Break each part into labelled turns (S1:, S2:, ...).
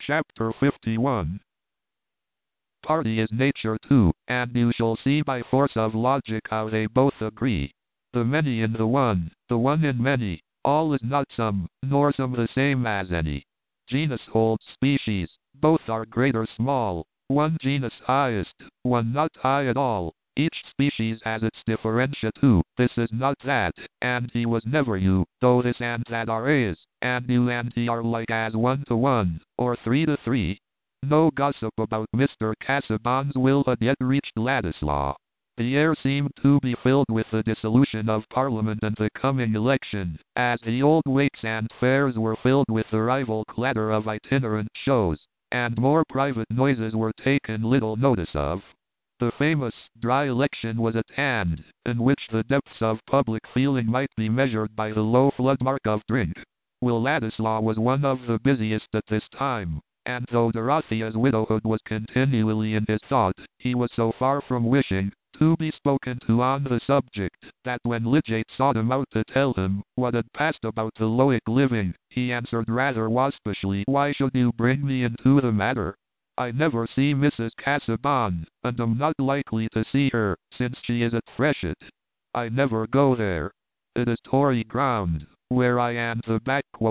S1: Chapter 51. Party is nature too, and you shall see by force of logic how they both agree. The many in the one in many, all is not some, nor some the same as any. Genus holds species, both are great or small, one genus highest, one not high at all. Each species has its differentia too, this is not that, and he was never you, though this and that are is, and you and he are like as 1 to 1, or 3 to 3. No gossip about Mr. Casaubon's will had yet reached Ladislaw. The air seemed to be filled with the dissolution of Parliament and the coming election, as the old wakes and fairs were filled with the rival clatter of itinerant shows, and more private noises were taken little notice of. The famous dry election was at hand, in which the depths of public feeling might be measured by the low flood mark of drink. Will Ladislaw was one of the busiest at this time, and though Dorothea's widowhood was continually in his thought, he was so far from wishing to be spoken to on the subject, that when Lydgate sought him out to tell him what had passed about the Lowick living, he answered rather waspishly, "Why should you bring me into the matter? I never see Mrs. Casaubon, and am not likely to see her, since she is at Freshitt. I never go there. It is Tory ground, where I and the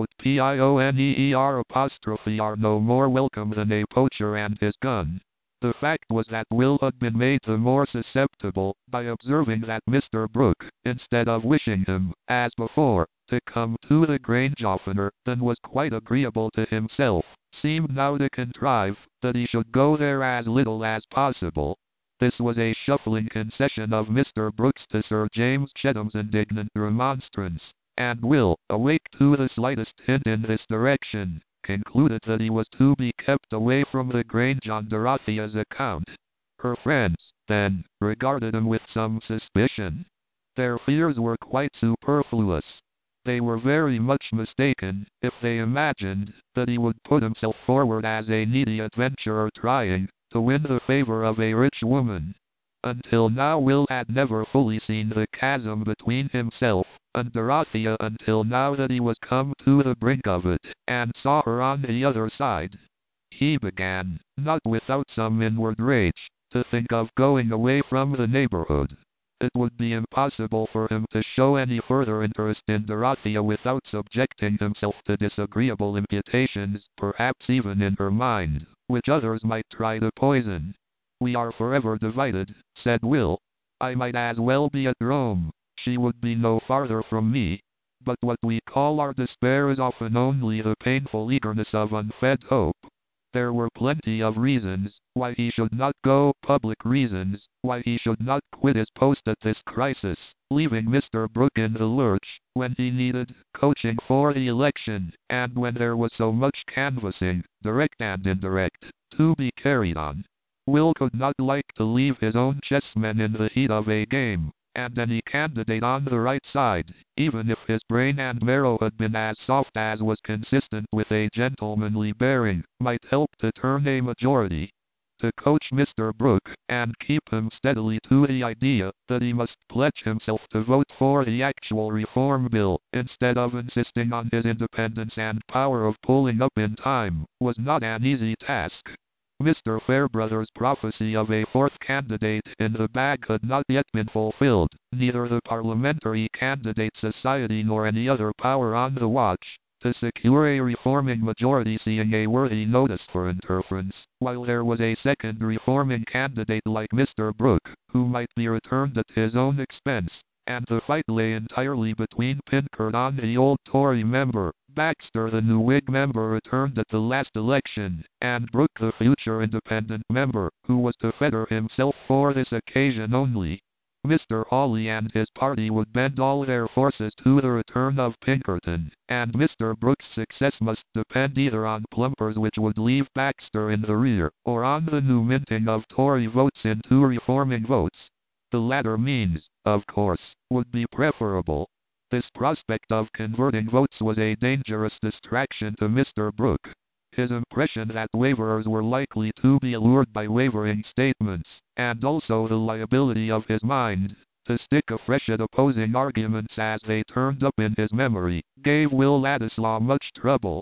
S1: _pioneer are no more welcome than a poacher and his gun." The fact was that Will had been made the more susceptible by observing that Mr. Brooke, instead of wishing him, as before, to come to the Grange oftener than was quite agreeable to himself, seemed now to contrive that he should go there as little as possible. This was a shuffling concession of Mr. Brooke's to Sir James Chetham's indignant remonstrance, and Will, awake to the slightest hint in this direction, concluded that he was to be kept away from the Grange on Dorothea's account. Her friends, then, regarded him with some suspicion. Their fears were quite superfluous. They were very much mistaken if they imagined that he would put himself forward as a needy adventurer trying to win the favor of a rich woman. Until now Will had never fully seen the chasm between himself and Dorothea until now that he was come to the brink of it, and saw her on the other side. He began, not without some inward rage, to think of going away from the neighborhood. It would be impossible for him to show any further interest in Dorothea without subjecting himself to disagreeable imputations, perhaps even in her mind, which others might try to poison. "We are forever divided," said Will. "I might as well be at Rome. She would be no farther from me. But what we call our despair is often only the painful eagerness of unfed hope." There were plenty of reasons why he should not go, public reasons why he should not quit his post at this crisis, leaving Mr. Brooke in the lurch when he needed coaching for the election, and when there was so much canvassing, direct and indirect, to be carried on. Will could not like to leave his own chessmen in the heat of a game, and any candidate on the right side, even if his brain and marrow had been as soft as was consistent with a gentlemanly bearing, might help to turn a majority. To coach Mr. Brooke, and keep him steadily to the idea that he must pledge himself to vote for the actual reform bill, instead of insisting on his independence and power of pulling up in time, was not an easy task. Mr. Fairbrother's prophecy of a fourth candidate in the bag had not yet been fulfilled, neither the Parliamentary Candidate Society nor any other power on the watch to secure a reforming majority seeing a worthy notice for interference, while there was a second reforming candidate like Mr. Brooke, who might be returned at his own expense, and the fight lay entirely between Pincardon the old Tory member, Baxter the new Whig member returned at the last election, and Brooke the future independent member, who was to fetter himself for this occasion only. Mr. Hawley and his party would bend all their forces to the return of Pinkerton, and Mr. Brooke's success must depend either on plumpers which would leave Baxter in the rear, or on the new minting of Tory votes into reforming votes. The latter means, of course, would be preferable. This prospect of converting votes was a dangerous distraction to Mr. Brooke. His impression that waverers were likely to be allured by wavering statements, and also the liability of his mind to stick afresh at opposing arguments as they turned up in his memory, gave Will Ladislaw much trouble.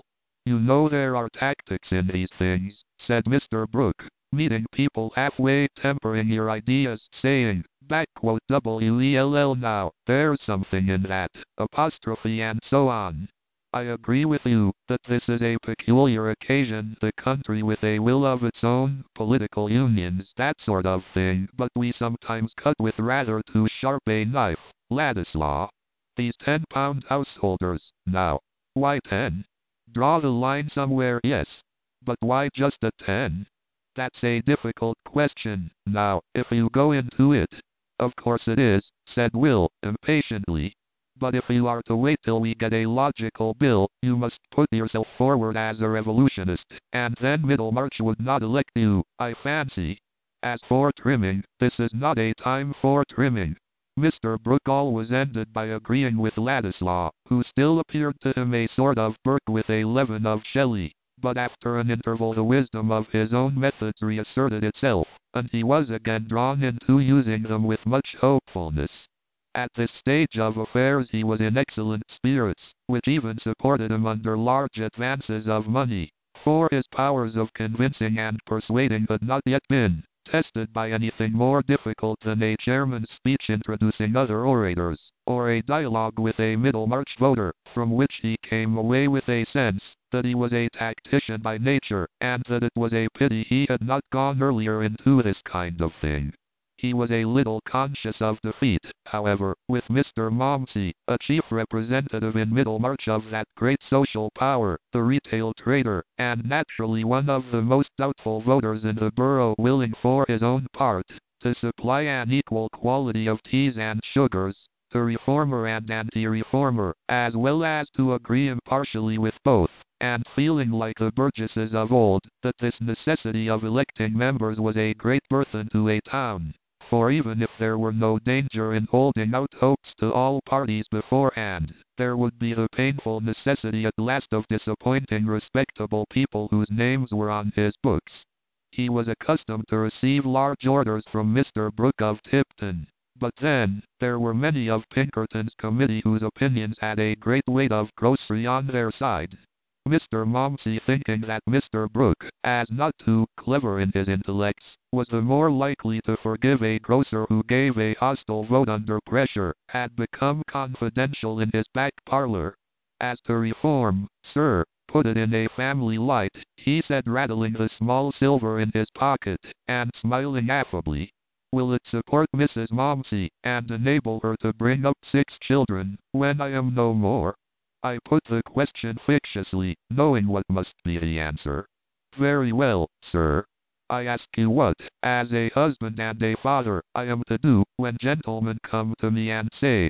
S1: You know there are tactics in these things, said Mr. Brooke. Meeting people halfway, tempering your ideas, saying, "WELL now, there's something in that," apostrophe and so on. I agree with you, that this is a peculiar occasion, the country with a will of its own, political unions, that sort of thing, but we sometimes cut with rather too sharp a knife. Ladislaw. These £10 householders, now. Why 10? Draw the line somewhere, yes. But why just at 10? That's a difficult question, now, if you go into it. Of course it is, said Will, impatiently. But if you are to wait till we get a logical bill, you must put yourself forward as a revolutionist, and then Middlemarch would not elect you, I fancy. As for trimming, this is not a time for trimming. Mr. Brooke always ended by agreeing with Ladislaw, who still appeared to him a sort of Burke with a leaven of Shelley. But after an interval the wisdom of his own methods reasserted itself, and he was again drawn into using them with much hopefulness. At this stage of affairs he was in excellent spirits, which even supported him under large advances of money, for his powers of convincing and persuading had not yet been tested by anything more difficult than a chairman's speech introducing other orators, or a dialogue with a Middlemarch voter, from which he came away with a sense that he was a tactician by nature, and that it was a pity he had not gone earlier into this kind of thing. He was a little conscious of defeat, however, with Mr. Momsey, a chief representative in Middlemarch of that great social power, the retail trader, and naturally one of the most doubtful voters in the borough, willing for his own part to supply an equal quantity of teas and sugars to reformer and anti-reformer, as well as to agree impartially with both, and feeling like the burgesses of old, that this necessity of electing members was a great burthen to a town. For even if there were no danger in holding out hopes to all parties beforehand, there would be the painful necessity at last of disappointing respectable people whose names were on his books. He was accustomed to receive large orders from Mr. Brooke of Tipton, but then, there were many of Pinkerton's committee whose opinions had a great weight of grocery on their side. Mr. Momsey, thinking that Mr. Brooke, as not too clever in his intellects, was the more likely to forgive a grocer who gave a hostile vote under pressure, had become confidential in his back parlor. As to reform, sir, put it in a family light, he said, rattling the small silver in his pocket, and smiling affably. Will it support Mrs. Momsey, and enable her to bring up 6 children, when I am no more? I put the question fictiously, knowing what must be the answer. Very well, sir. I ask you what, as a husband and a father, I am to do, when gentlemen come to me and say,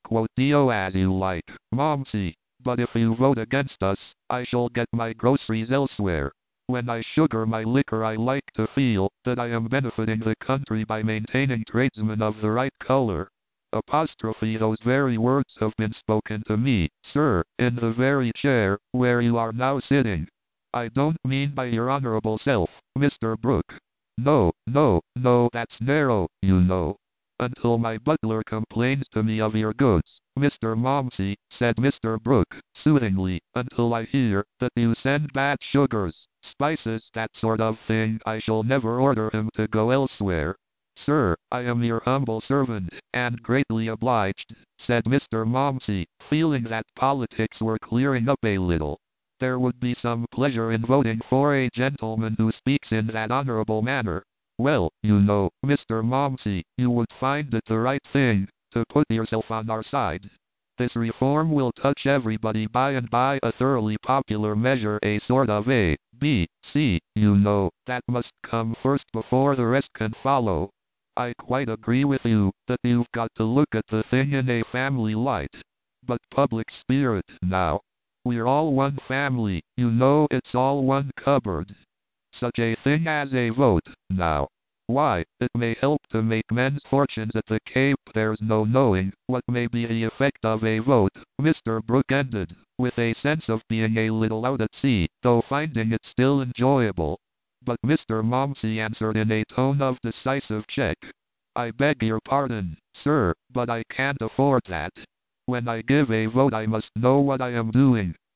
S1: "Do as you like, Momsey, but if you vote against us, I shall get my groceries elsewhere. When I sugar my liquor I like to feel that I am benefiting the country by maintaining tradesmen of the right color." Apostrophe, those very words have been spoken to me, sir, in the very chair where you are now sitting. I don't mean by your honorable self, Mr. Brooke. No, that's narrow, you know. Until my butler complains to me of your goods, Mr. Momsey, said Mr. Brooke, soothingly, until I hear that you send bad sugars, spices, that sort of thing, I shall never order him to go elsewhere. Sir, I am your humble servant, and greatly obliged, said Mr. Momsey, feeling that politics were clearing up a little. There would be some pleasure in voting for a gentleman who speaks in that honorable manner. Well, you know, Mr. Momsey, you would find it the right thing to put yourself on our side. This reform will touch everybody by and by, a thoroughly popular measure, a sort of A, B, C, you know, that must come first before the rest can follow. I quite agree with you, that you've got to look at the thing in a family light. But public spirit, now. We're all one family, you know, it's all one cupboard. Such a thing as a vote, now. Why, it may help to make men's fortunes at the Cape. There's no knowing what may be the effect of a vote. Mr. Brooke ended, with a sense of being a little out at sea, though finding it still enjoyable. But Mr. Momsey answered in a tone of decisive check. I beg your pardon, sir, but I can't afford that. When I give a vote I must know what I am doing.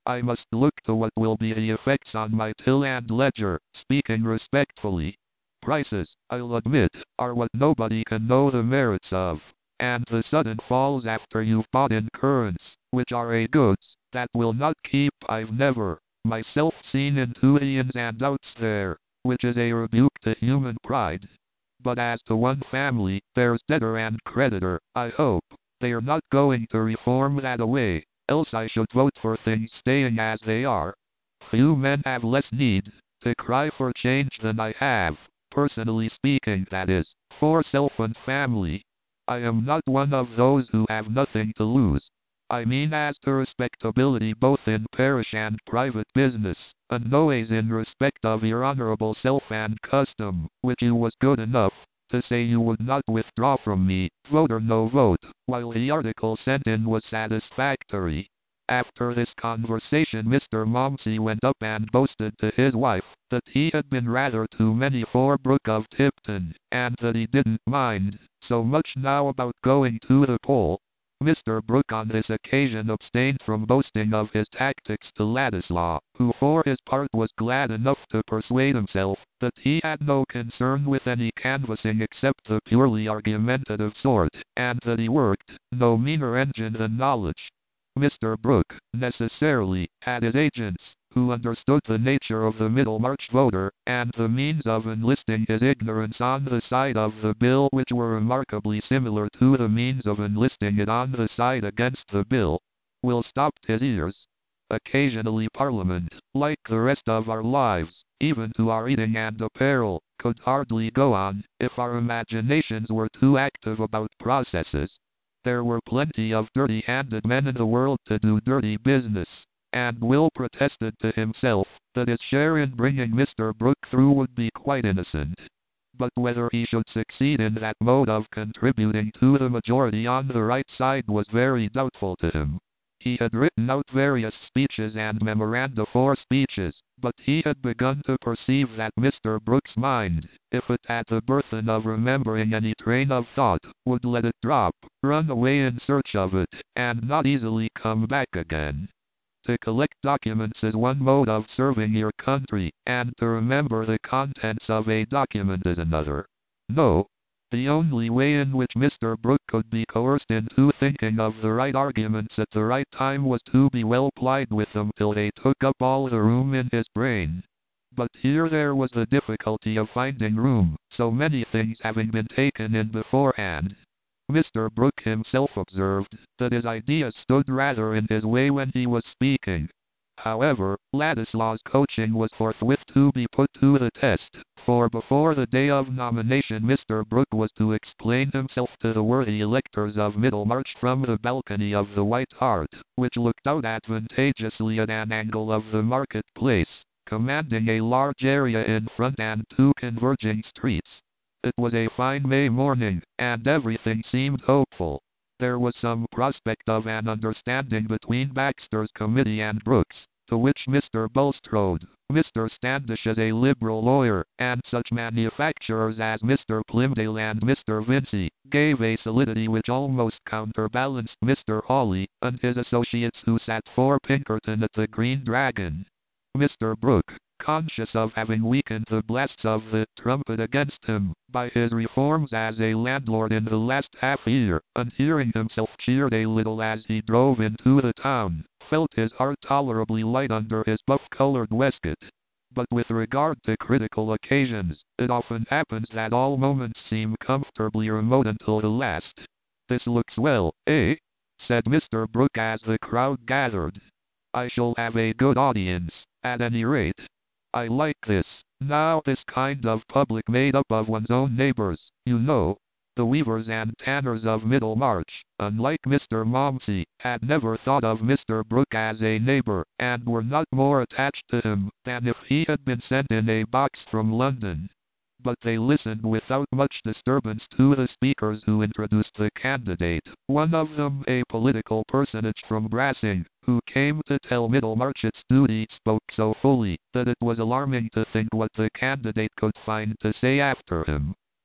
S1: I must look to what will be the effects on my till and ledger, speaking respectfully. Prices, I'll admit, are what nobody can know the merits of. And the sudden falls after you've bought in currents, which are a goods, that will not keep. I've never, myself, seen into the ins and outs there, which is a rebuke to human pride. But as to one family, there's debtor and creditor, I hope they're not going to reform that away, else I should vote for things staying as they are. Few men have less need to cry for change than I have, personally speaking, that is, for self and family. I am not one of those who have nothing to lose. I mean as to respectability both in parish and private business, and noways in respect of your honourable self and custom, which you was good enough to say you would not withdraw from me, vote or no vote, while the article sent in was satisfactory. After this conversation Mr. Momsey went up and boasted to his wife that he had been rather too many for Brooke of Tipton, and that he didn't mind so much now about going to the poll. Mr. Brooke on this occasion abstained from boasting of his tactics to Ladislaw, who for his part was glad enough to persuade himself that he had no concern with any canvassing except the purely argumentative sort, and that he worked no meaner engine than knowledge. Mr. Brooke, necessarily, had his agents, who understood the nature of the Middlemarch voter, and the means of enlisting his ignorance on the side of the bill, which were remarkably similar to the means of enlisting it on the side against the bill. Will stopped his ears. Occasionally Parliament, like the rest of our lives, even to our eating and apparel, could hardly go on, if our imaginations were too active about processes. There were plenty of dirty-handed men in the world to do dirty business, and Will protested to himself that his share in bringing Mr. Brooke through would be quite innocent. But whether he should succeed in that mode of contributing to the majority on the right side was very doubtful to him. He had written out various speeches and memoranda for speeches, but he had begun to perceive that Mr. Brooke's mind, if it had the burthen of remembering any train of thought, would let it drop, run away in search of it, and not easily come back again. To collect documents is one mode of serving your country, and to remember the contents of a document is another. No. The only way in which Mr. Brooke could be coerced into thinking of the right arguments at the right time was to be well plied with them till they took up all the room in his brain. But here there was the difficulty of finding room, so many things having been taken in beforehand. Mr. Brooke himself observed that his ideas stood rather in his way when he was speaking. However, Ladislaw's coaching was forthwith to be put to the test, for before the day of nomination Mr. Brooke was to explain himself to the worthy electors of Middlemarch from the balcony of the White Hart, which looked out advantageously at an angle of the market-place, commanding a large area in front and two converging streets. It was a fine May morning, and everything seemed hopeful. There was some prospect of an understanding between Baxter's committee and Brooke's, to which Mr. Bulstrode, Mr. Standish as a Liberal lawyer, and such manufacturers as Mr. Plymdale and Mr. Vincey, gave a solidity which almost counterbalanced Mr. Hawley and his associates who sat for Pinkerton at the Green Dragon. Mr. Brooke, conscious of having weakened the blasts of the trumpet against him by his reforms as a landlord in the last half-year, and hearing himself cheered a little as he drove into the town, felt his heart tolerably light under his buff-coloured waistcoat. But with regard to critical occasions, it often happens that all moments seem comfortably remote until the last. "This looks well, eh?" said Mr. Brooke as the crowd gathered. "I shall have a good audience, at any rate. I like this. Now this kind of public made up of one's own neighbours, you know." The weavers and tanners of Middlemarch, unlike Mr. Momsey, had never thought of Mr. Brooke as a neighbour, and were not more attached to him than if he had been sent in a box from London. But they listened without much disturbance to the speakers who introduced the candidate, one of them a political personage from Brassing, who came to tell Middlemarch its duty, spoke so fully that it was alarming to think what the candidate could find to say after him.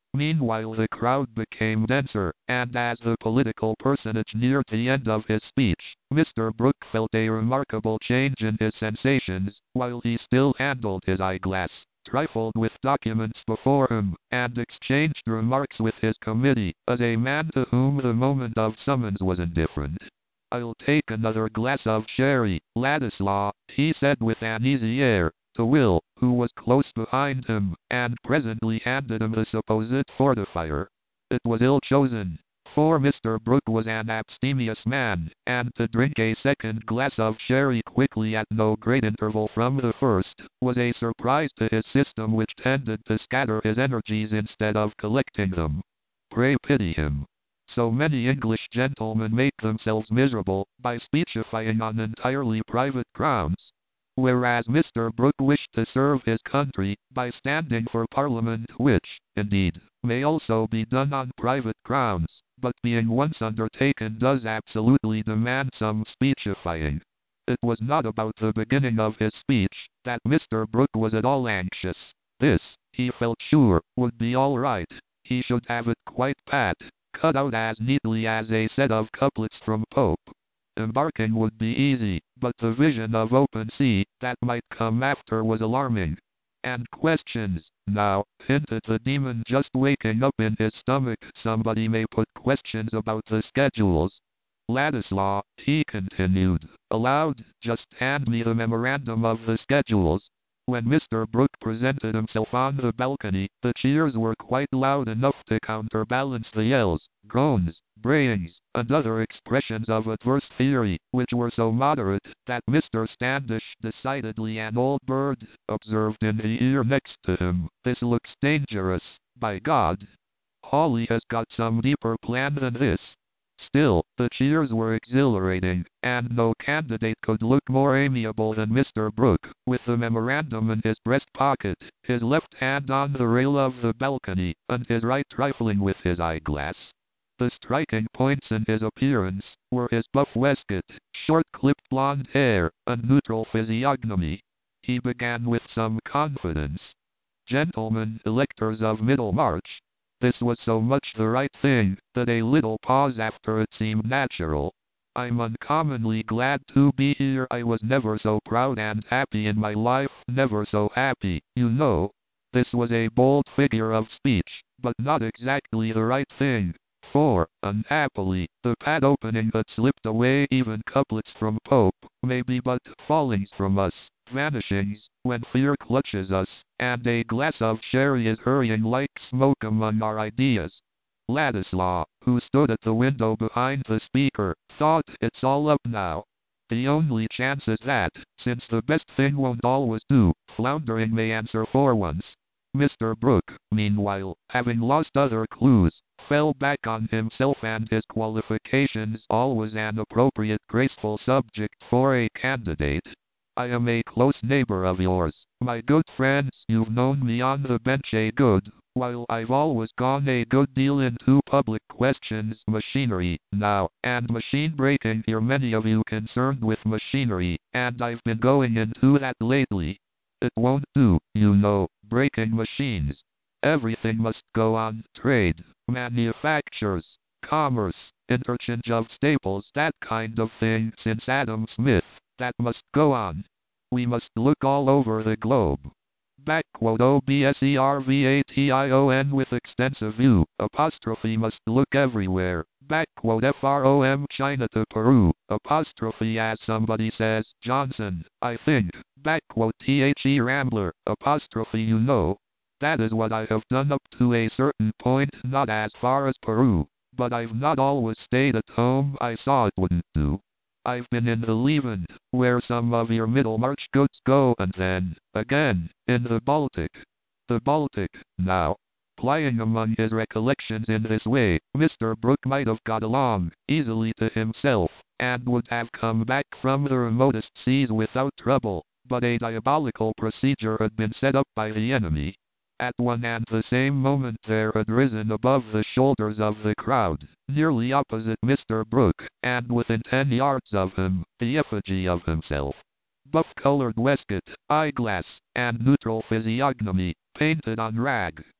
S1: Meanwhile the crowd became denser, and as the political personage neared the end of his speech, Mr. Brooke felt a remarkable change in his sensations, while he still handled his eyeglass, trifled with documents before him, and exchanged remarks with his committee, as a man to whom the moment of summons was indifferent. "I'll take another glass of sherry, Ladislaw," he said with an easy air, to Will, who was close behind him, and presently handed him the supposed fortifier. It was ill chosen, for Mr. Brooke was an abstemious man, and to drink a second glass of sherry quickly at no great interval from the first, was a surprise to his system which tended to scatter his energies instead of collecting them. Pray pity him. So many English gentlemen make themselves miserable by speechifying on entirely private grounds. Whereas Mr. Brooke wished to serve his country by standing for Parliament, which, indeed, may also be done on private grounds, but being once undertaken does absolutely demand some speechifying. It was not about the beginning of his speech that Mr. Brooke was at all anxious. This, he felt sure, would be all right. He should have it quite pat, cut out as neatly as a set of couplets from Pope. Embarking would be easy, but the vision of open sea that might come after was alarming. And questions, now, hinted the demon just waking up in his stomach. Somebody may put questions about the schedules. Ladislaw, he continued, aloud, just hand me the memorandum of the schedules. When Mr. Brooke presented himself on the balcony, the cheers were quite loud enough to counterbalance the yells, groans, brayings, and other expressions of adverse theory, which were so moderate that Mr. Standish, decidedly an old bird, observed in the ear next to him, "This looks dangerous, by God. Hawley has got some deeper plan than this." Still, the cheers were exhilarating, and no candidate could look more amiable than Mr. Brooke, with the memorandum in his breast pocket, his left hand on the rail of the balcony, and his right trifling with his eyeglass. The striking points in his appearance were his buff waistcoat, short-clipped blonde hair, and neutral physiognomy. He began with some confidence. "Gentlemen electors of Middlemarch." This was so much the right thing, that a little pause after it seemed natural. "I'm uncommonly glad to be here. I was never so proud and happy in my life, never so happy, you know." This was a bold figure of speech, but not exactly the right thing, for, unhappily, the pat opening had slipped away. Even couplets from Pope may be but fallings from us, vanishings, when fear clutches us, and a glass of sherry is hurrying like smoke among our ideas. Ladislaw, who stood at the window behind the speaker, thought, "It's all up now. The only chance is that, since the best thing won't always do, floundering may answer for once." Mr. Brooke, meanwhile, having lost other clues, fell back on himself and his qualifications, always an appropriate, graceful subject for a candidate. "I am a close neighbor of yours, my good friends. You've known me on the bench a good while. I've always gone a good deal into public questions, machinery, now, and machine breaking. You're many of you concerned with machinery, and I've been going into that lately. It won't do, you know, breaking machines. Everything must go on. Trade, manufactures, commerce, interchange of staples, that kind of thing. Since Adam Smith, that must go on. We must look all over the globe. OBSERVATION with extensive view, apostrophe must look everywhere. FROM China to Peru, apostrophe as somebody says, Johnson, I think. THE Rambler, apostrophe you know. That is what I have done up to a certain point, not as far as Peru, but I've not always stayed at home. I saw it wouldn't do. I've been in the Levant, where some of your Middlemarch goods go, and then, again, in the Baltic. The Baltic, now." Plying among his recollections in this way, Mr. Brooke might have got along easily to himself, and would have come back from the remotest seas without trouble, but a diabolical procedure had been set up by the enemy. At one and the same moment there had risen above the shoulders of the crowd, nearly opposite Mr. Brooke, and within 10 yards of him, the effigy of himself. Buff-colored waistcoat, eyeglass, and neutral physiognomy, painted on rag.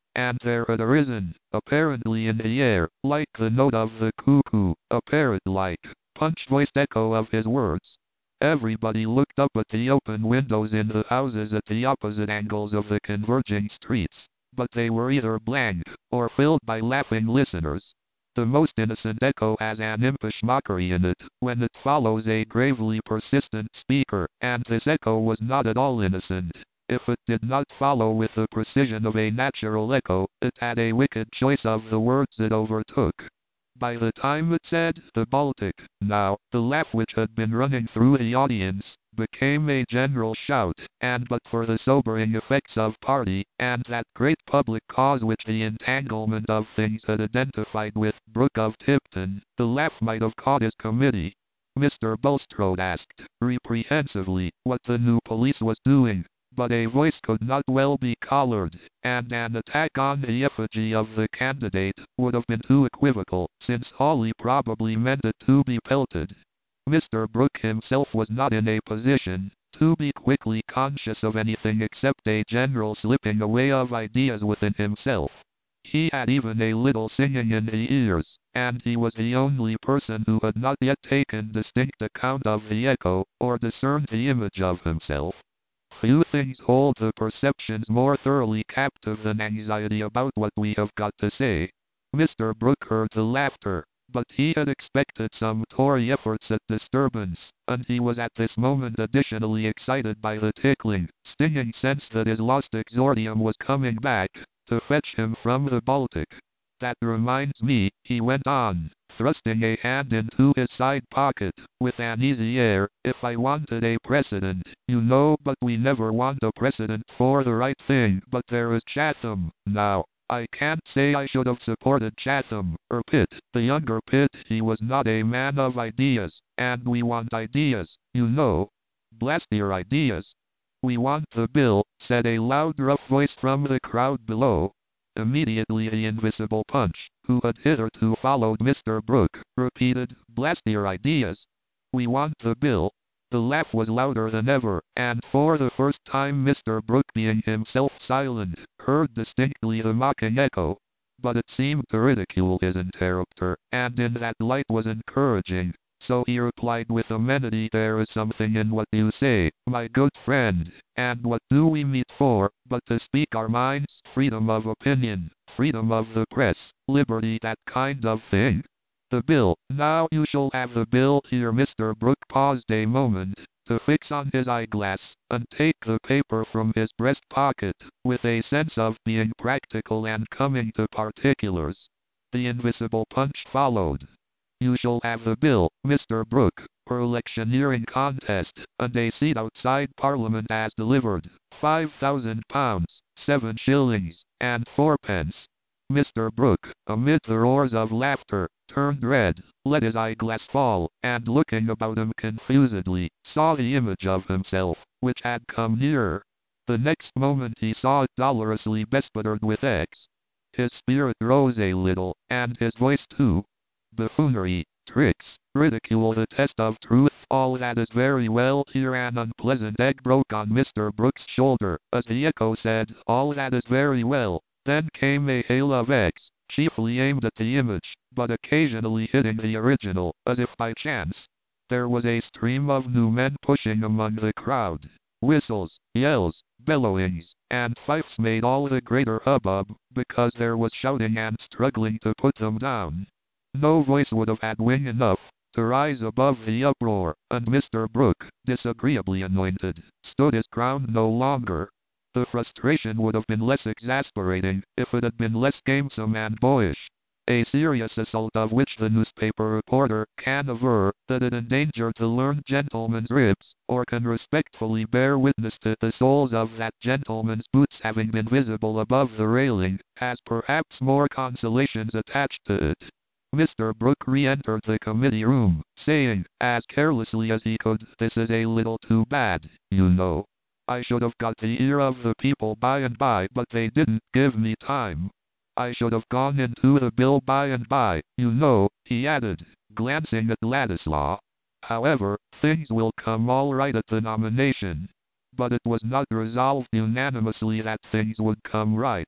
S1: and there had arisen, apparently in the air, like the note of the cuckoo, a parrot-like, punch-voiced echo of his words. Everybody looked up at the open windows in the houses at the opposite angles of the converging streets, but they were either blank, or filled by laughing listeners. The most innocent echo has an impish mockery in it, when it follows a gravely persistent speaker, and this echo was not at all innocent. If it did not follow with the precision of a natural echo, it had a wicked choice of the words it overtook. By the time it said, "the Baltic," now, the laugh which had been running through the audience, became a general shout, and but for the sobering effects of party, and that great public cause which the entanglement of things had identified with Brooke of Tipton, the laugh might have caught his committee. Mr. Bulstrode asked, reprehensively, what the new police was doing, but a voice could not well be collared, and an attack on the effigy of the candidate would have been too equivocal, since Hawley probably meant it to be pelted. Mr. Brooke himself was not in a position to be quickly conscious of anything except a general slipping away of ideas within himself. He had even a little singing in the ears, and he was the only person who had not yet taken distinct account of the echo, or discerned the image of himself. Few things hold the perceptions more thoroughly captive than anxiety about what we have got to say. Mr. Brooke heard the laughter, but he had expected some Tory efforts at disturbance, and he was at this moment additionally excited by the tickling, stinging sense that his lost exordium was coming back to fetch him from the Baltic. That reminds me, he went on, thrusting a hand into his side pocket, with an easy air, if I wanted a precedent, you know, but we never want a precedent for the right thing, but there is Chatham, now. I can't say I should have supported Chatham, or Pitt, the younger Pitt. He was not a man of ideas, and we want ideas, you know. Blast your ideas. We want the bill, said a loud rough voice from the crowd below. Immediately the invisible Punch, who had hitherto followed Mr. Brooke, repeated, "Blast your ideas. We want the bill." The laugh was louder than ever, and for the first time Mr. Brooke, being himself silent, heard distinctly the mocking echo. But it seemed to ridicule his interrupter, and in that light was encouraging. So he replied with amenity, "There is something in what you say, my good friend, and what do we meet for, but to speak our minds, freedom of opinion, freedom of the press, liberty, that kind of thing? The bill, now you shall have the bill." Here Mr. Brooke paused a moment, to fix on his eyeglass, and take the paper from his breast pocket, with a sense of being practical and coming to particulars. The invisible Punch followed. "You shall have the bill, Mr. Brooke, per electioneering contest, and a seat outside Parliament as delivered, £5,000, 7 shillings, and 4 pence. Mr. Brooke, amid the roars of laughter, turned red, let his eyeglass fall, and looking about him confusedly, saw the image of himself, which had come nearer. The next moment he saw it dolorously bespattered with X. His spirit rose a little, and his voice too. "Buffoonery, tricks, ridicule, the test of truth, all that is very well." Here an unpleasant egg broke on Mr. Brooke's shoulder, as the echo said, "All that is very well." Then came a hail of eggs, chiefly aimed at the image, but occasionally hitting the original, as if by chance. There was a stream of new men pushing among the crowd. Whistles, yells, bellowings, and fifes made all the greater hubbub, because there was shouting and struggling to put them down. No voice would have had wing enough to rise above the uproar, and Mr. Brooke, disagreeably anointed, stood his ground no longer. The frustration would have been less exasperating if it had been less gamesome and boyish. A serious assault of which the newspaper reporter can aver that it endangered the learned gentleman's ribs, or can respectfully bear witness to the soles of that gentleman's boots having been visible above the railing, has perhaps more consolations attached to it. Mr. Brooke re-entered the committee room, saying, as carelessly as he could, "This is a little too bad, you know. I should have got the ear of the people by and by, but they didn't give me time. I should have gone into the bill by and by, you know," he added, glancing at Ladislaw. "However, things will come all right at the nomination." But it was not resolved unanimously that things would come right.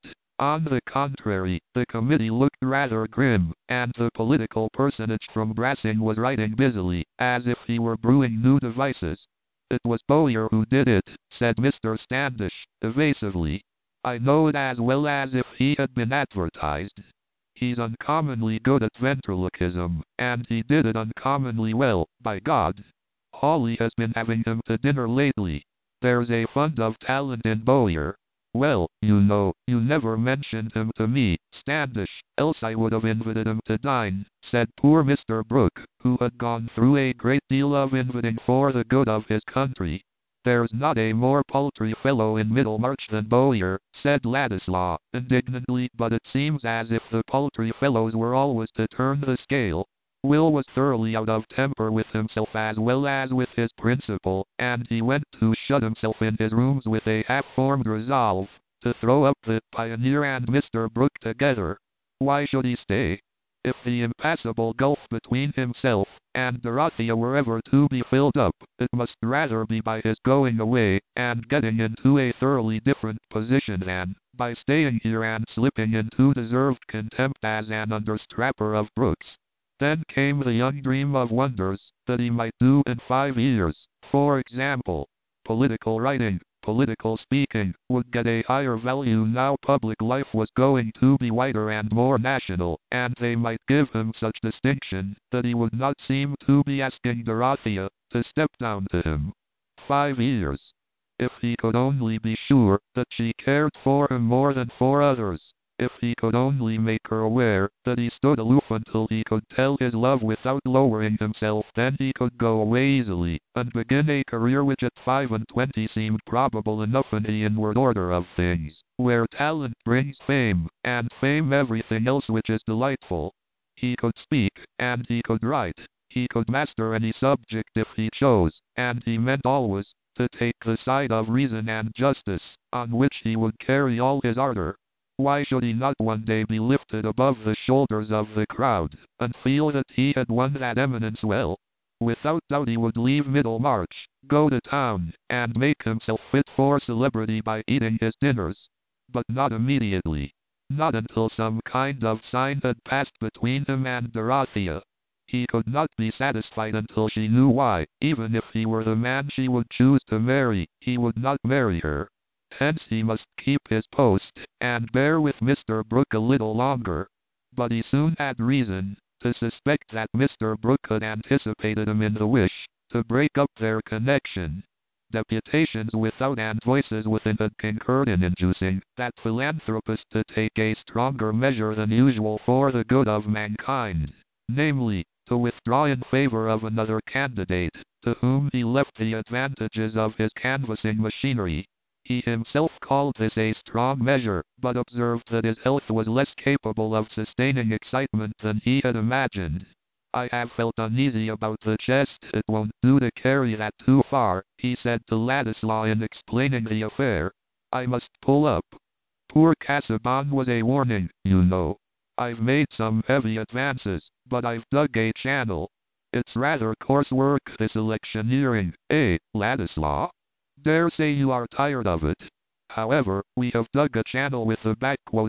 S1: On the contrary, the committee looked rather grim, and the political personage from Brassing was writing busily, as if he were brewing new devices. It was Bowyer who did it, said Mr. Standish, evasively. I know it as well as if he had been advertised. He's uncommonly good at ventriloquism, and he did it uncommonly well, by God. Hawley has been having him to dinner lately. There's a fund of talent in Bowyer. Well, you know, you never mentioned him to me, Standish, else I would have invited him to dine, said poor Mr. Brooke, who had gone through a great deal of inviting for the good of his country. There's not a more paltry fellow in Middlemarch than Bowyer, said Ladislaw, indignantly, but it seems as if the paltry fellows were always to turn the scale. Will was thoroughly out of temper with himself as well as with his principal, and he went to shut himself in his rooms with a half-formed resolve to throw up the Pioneer and Mr. Brooke together. Why should he stay? If the impassable gulf between himself and Dorothea were ever to be filled up, it must rather be by his going away and getting into a thoroughly different position than by staying here and slipping into deserved contempt as an understrapper of Brooks. Then came the young dream of wonders that he might do in 5 years. For example, political writing, political speaking, would get a higher value now public life was going to be wider and more national, and they might give him such distinction that he would not seem to be asking Dorothea to step down to him. 5 years. If he could only be sure that she cared for him more than for others. If he could only make her aware that he stood aloof until he could tell his love without lowering himself, then he could go away easily, and begin a career which at 25 seemed probable enough in the inward order of things, where talent brings fame, and fame everything else which is delightful. He could speak, and he could write. He could master any subject if he chose, and he meant always to take the side of reason and justice, on which he would carry all his ardor. Why should he not one day be lifted above the shoulders of the crowd, and feel that he had won that eminence well? Without doubt he would leave Middlemarch, go to town, and make himself fit for celebrity by eating his dinners. But not immediately. Not until some kind of sign had passed between him and Dorothea. He could not be satisfied until she knew why. Even if he were the man she would choose to marry, he would not marry her. Hence he must keep his post, and bear with Mr. Brooke a little longer. But he soon had reason to suspect that Mr. Brooke had anticipated him in the wish to break up their connection. Deputations without and voices within had concurred in inducing that philanthropist to take a stronger measure than usual for the good of mankind, namely, to withdraw in favor of another candidate, to whom he left the advantages of his canvassing machinery. He himself called this a strong measure, but observed that his health was less capable of sustaining excitement than he had imagined. I have felt uneasy about the chest. It won't do to carry that too far, he said to Ladislaw in explaining the affair. I must pull up. Poor Casaubon was a warning, you know. I've made some heavy advances, but I've dug a channel. It's rather coarse work, this electioneering, eh, Ladislaw? Dare say you are tired of it. However, we have dug a channel with the backquote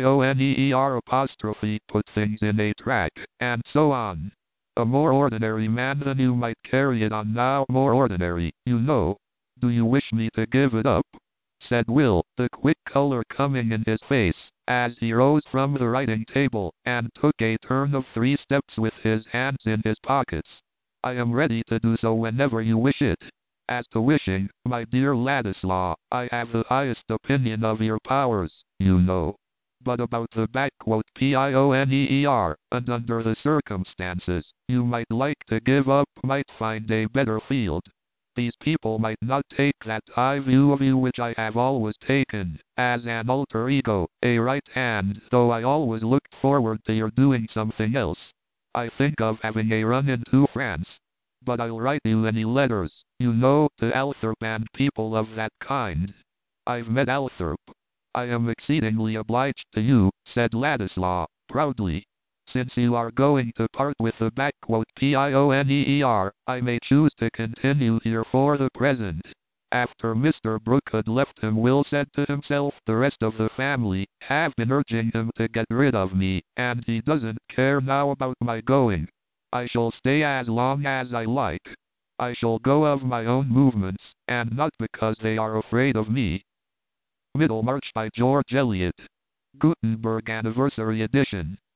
S1: pioneer apostrophe, put things in a track, and so on. A more ordinary man than you might carry it on now, more ordinary, you know. Do you wish me to give it up? Said Will, the quick color coming in his face, as he rose from the writing table, and took a turn of 3 steps with his hands in his pockets. I am ready to do so whenever you wish it. As to wishing, my dear Ladislaw, I have the highest opinion of your powers, you know. But about the backquote pioneer, and under the circumstances, you might like to give up, might find a better field. These people might not take that high view of you which I have always taken, as an alter ego, a right hand, though I always looked forward to your doing something else. I think of having a run into France. But I'll write you any letters, you know, to Althorp and people of that kind. I've met Althorp. I am exceedingly obliged to you, said Ladislaw, proudly. Since you are going to part with the backquote pioneer, I may choose to continue here for the present. After Mr. Brooke had left him, Will said to himself, the rest of the family have been urging him to get rid of me, and he doesn't care now about my going. I shall stay as long as I like. I shall go of my own movements, and not because they are afraid of me. Middlemarch by George Eliot. Gutenberg Anniversary Edition.